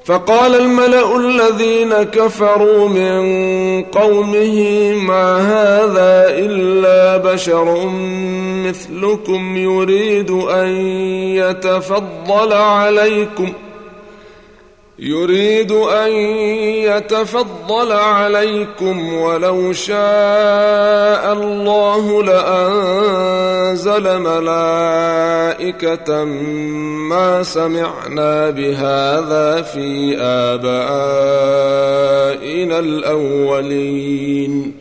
فقال الملأ الذين كفروا من قومه ما هذا إلا بشر مثلكم يريد أن يتفضل عليكم ولو شاء الله لأنزل ملائكة ما سمعنا بهذا في آبائنا الأولين